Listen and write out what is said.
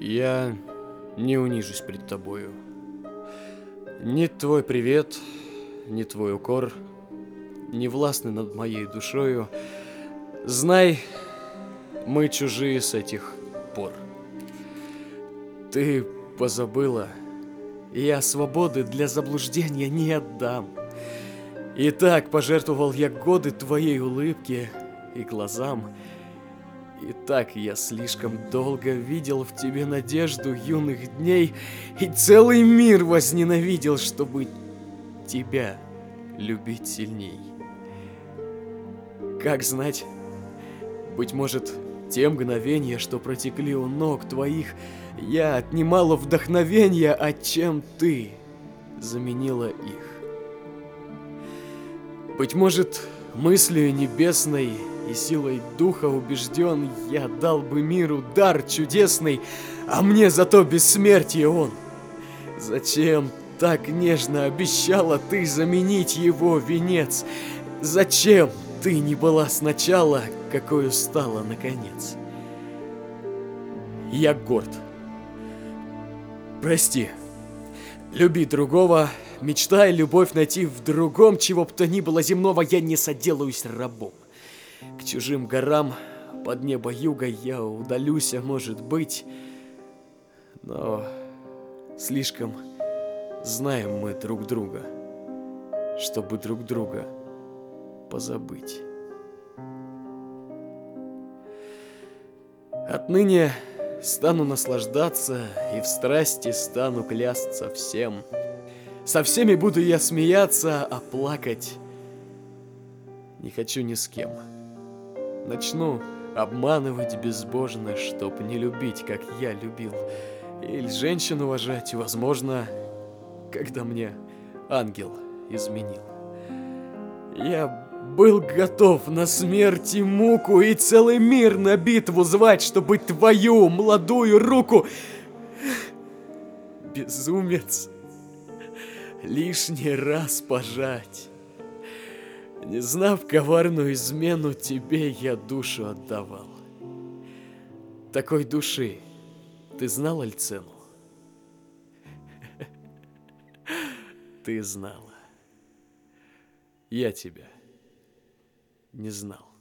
Я не унижусь пред тобою. Ни твой привет, ни твой укор не властны над моей душою. Знай, мы чужие с этих пор. Ты позабыла, я свободы для заблуждения не отдам. И так пожертвовал я годы твоей улыбке и глазам. И так я слишком долго видел в тебе надежду юных дней, и целый мир возненавидел, чтобы тебя любить сильней. Как знать, быть может, те мгновения, что протекли у ног твоих, я отнимала вдохновенья, а чем ты заменила их. Быть может, мыслью небесной и силой духа убежден, я дал бы миру дар чудесный, а мне зато бессмертие он. Зачем так нежно обещала ты заменить его венец? Зачем ты не была сначала, какою стала наконец? Я горд. Прости. Люби другого, мечтай любовь найти в другом, чего б то ни было земного, я не соделаюсь рабом. К чужим горам под небо юга я удалюсь, может быть, но слишком знаем мы друг друга, чтобы друг друга позабыть. Отныне стану наслаждаться и в страсти стану клясться всем. Со всеми буду я смеяться, а плакать не хочу ни с кем. Начну обманывать безбожно, чтоб не любить, как я любил. Или женщин уважать, возможно, когда мне ангел изменил. Я был готов на смерть и муку и целый мир на битву звать, чтобы твою молодую руку, безумец, лишний раз пожать. Не знав коварную измену, тебе я душу отдавал. Такой души ты знала ль цену? Ты знала. Я тебя не знал.